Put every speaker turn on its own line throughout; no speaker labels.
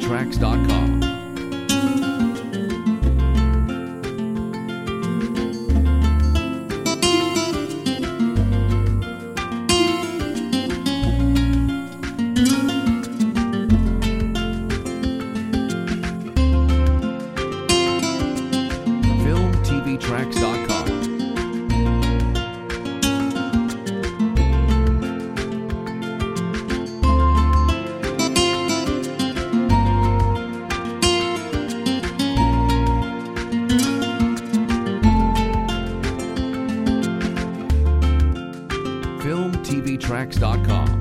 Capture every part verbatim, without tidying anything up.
Tracks dot com. Film T V Tracks dot com. Film T V Tracks dot com.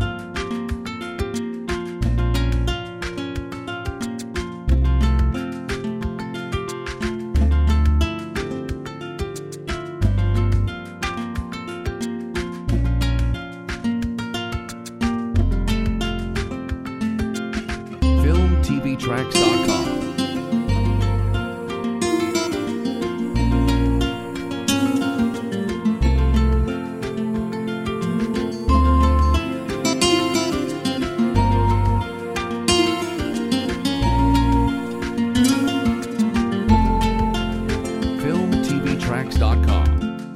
Film T V Tracks dot com. Film T V Tracks dot com.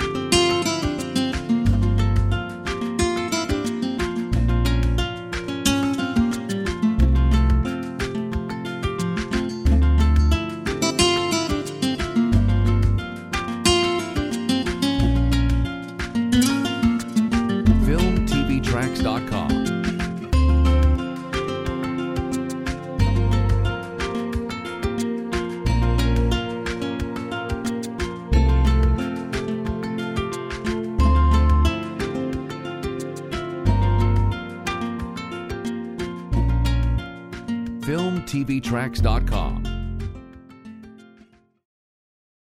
Film T V Tracks dot com. Film T V Tracks dot com.